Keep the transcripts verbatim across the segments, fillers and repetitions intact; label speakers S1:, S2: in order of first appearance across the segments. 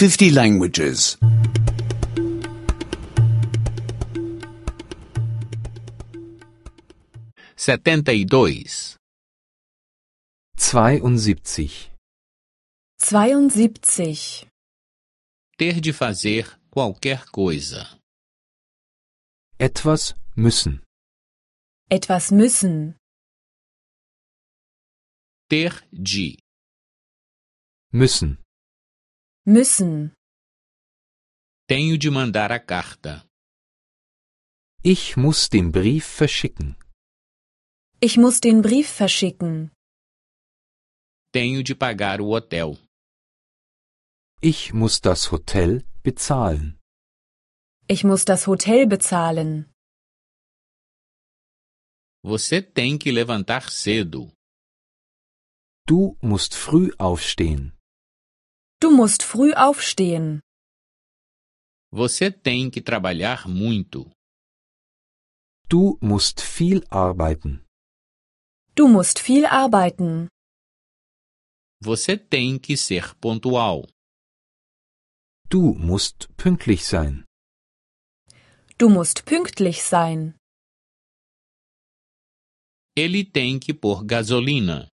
S1: fifty languages.
S2: setenta e dois.
S3: zweiundsiebzig.
S4: zweiundsiebzig.
S2: Ter de fazer qualquer coisa.
S3: Etwas müssen.
S4: Etwas müssen.
S2: Ter de.
S3: Müssen.
S4: Müssen.
S2: Tenho de mandar a carta.
S3: Ich muss den Brief verschicken.
S4: Ich muss den Brief verschicken.
S2: Tenho de pagar o hotel.
S3: Ich muss das Hotel bezahlen.
S4: Ich muss das Hotel bezahlen.
S2: Você tem que levantar cedo.
S3: Du musst früh aufstehen.
S4: Du musst früh aufstehen.
S2: Você tem que trabalhar muito.
S3: Du musst viel arbeiten.
S4: Du musst viel arbeiten.
S2: Você tem que ser pontual.
S3: Du musst pünktlich sein.
S4: Du musst pünktlich sein.
S2: Ele tem que pôr gasolina.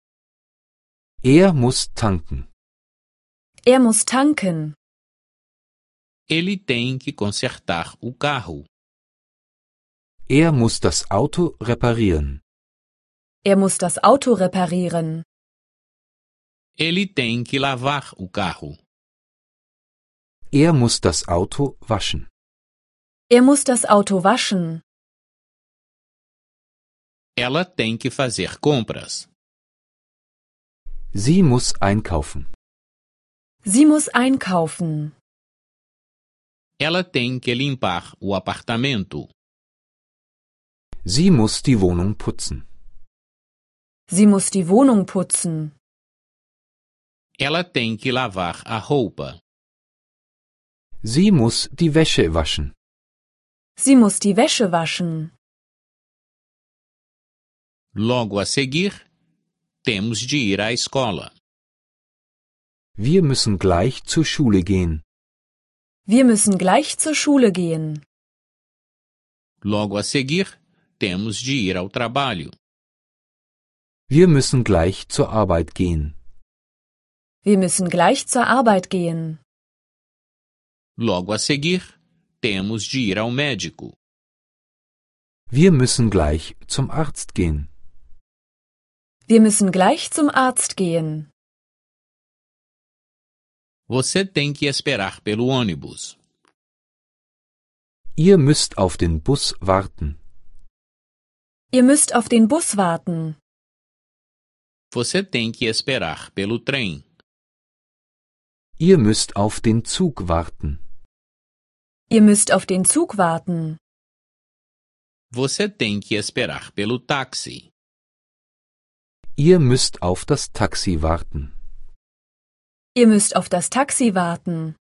S3: Er muss tanken.
S4: Er muss tanken.
S2: Ele tem que consertar o carro.
S3: Er muss das Auto reparieren.
S4: Er muss das Auto reparieren.
S2: Ele tem que lavar o carro.
S3: Er muss das Auto waschen.
S4: Er muss das Auto waschen.
S2: Ela tem que fazer compras.
S3: Sie muss einkaufen.
S4: Sie muss einkaufen.
S2: Ela tem que limpar o apartamento.
S3: Sie muss die Wohnung putzen.
S4: Sie muss die Wohnung putzen.
S2: Ela tem que lavar a roupa.
S3: Sie muss die Wäsche waschen.
S4: Sie muss die Wäsche waschen.
S2: Logo a seguir, temos de ir à escola.
S3: Wir müssen gleich zur Schule gehen.
S4: Wir müssen gleich zur Schule gehen.
S2: Logo a seguir, temos de ir ao trabalho.
S3: Wir müssen gleich zur Arbeit gehen.
S4: Wir müssen gleich zur Arbeit gehen.
S2: Logo a seguir, temos de ir ao médico.
S3: Wir müssen gleich zum Arzt gehen.
S4: Wir müssen gleich zum Arzt gehen.
S2: Você tem que esperar pelo ônibus.
S3: Ihr müsst auf den Bus warten.
S4: Ihr müsst auf den Bus warten.
S2: Você tem que esperar pelo trem.
S3: Ihr müsst auf den Zug warten.
S4: Ihr müsst auf den Zug warten.
S2: Você tem que esperar pelo táxi.
S3: Ihr müsst auf das Taxi warten.
S4: Ihr müsst auf das Taxi warten.